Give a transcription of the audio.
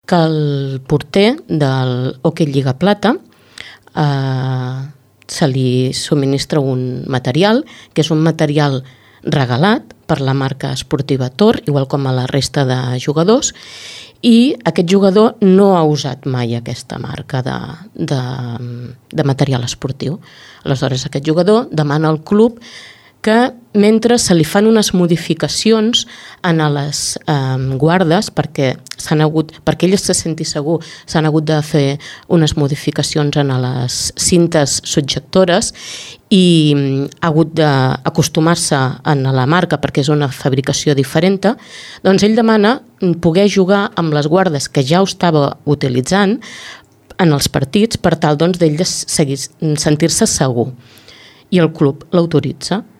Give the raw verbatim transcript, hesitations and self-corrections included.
que el porter del Hockey Lliga Plata eh, se li subministra un material, que és un material regalat per la marca esportiva Tor, igual com a la resta de jugadors, i aquest jugador no ha usat mai aquesta marca de, de, de material esportiu. Aleshores, aquest jugador demana al club que mentre se li fan unes modificacions en les eh, guardes, perquè s'han hagut, perquè ell se senti segur, s'han hagut de fer unes modificacions en les cintes subjectores i ha hagut d'acostumar-se a la marca perquè és una fabricació diferent, doncs ell demana poder jugar amb les guardes que ja ho estava utilitzant en els partits per tal doncs, d'ell sentir-se segur. I el club l'autoritza.